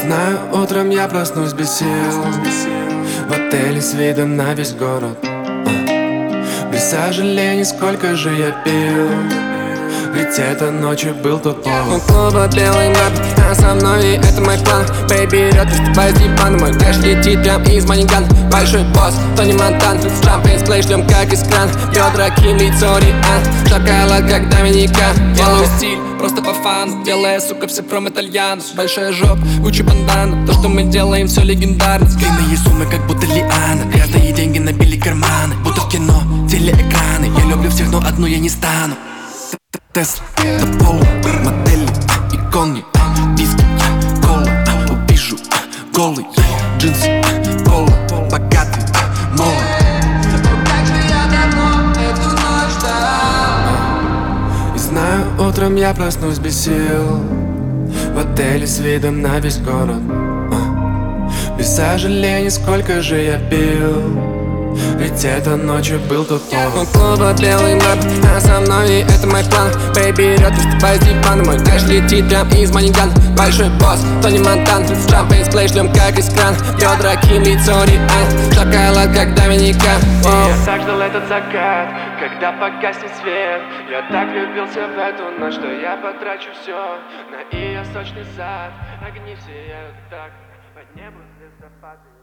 Знаю, утром я проснусь без сил в отеле с видом на весь город. Без сожалений, сколько же я пил, ведь это ночью был тот повод. У клуба белый мэп, а со мной и это мой план. Бэйби, рёд, выступай с дивана. Мой кэш летит прям из Маниган. Большой босс, Тони Монтан. Шампейн сплей шлем как из кран. Бедра Ким, лицо Риан. Шоколад как Доминика. Делаю стиль, просто по фану. Белая сука, все пром итальяно. Большая жоп, куча бандан. То, что мы делаем, все легендарно. Длинные суммы, как будто лиана. Грязные деньги набили карманы, будто в кино, телеэкраны. Я люблю всех, но одну я не стану. Тесла, Пола, модели, иконы, виски, кола. Увижу голый, джинсы, пола, богатый, молод. И знаю, утром я проснусь без сил в отеле с видом на весь город. Без сожалений, сколько же я пил, ведь это ночью был тот повод. У клуба белый мэп, а со мной и это мой план. Бэйби, рёд, выступай с дивана. Мой кэш летит прям из Маниган. Большой босс, Тони Монтан. Шампейн сплей шлем как из кран. Бедра Ким, лицо Риан. Шоколад как Доминика. Я так ждал этот закат, когда погаснет свет. Я так влюбился в эту ночь, что я потрачу все на ее сочный зад. Огни сияют так, под небом звездопады.